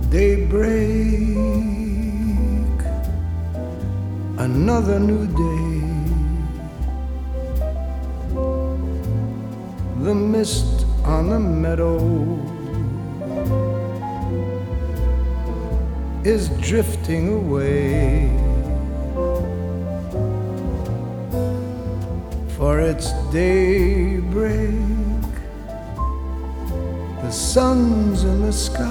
daybreak, another new day. The mist on the meadow is drifting away, for it's daybreak. The sun's in the sky.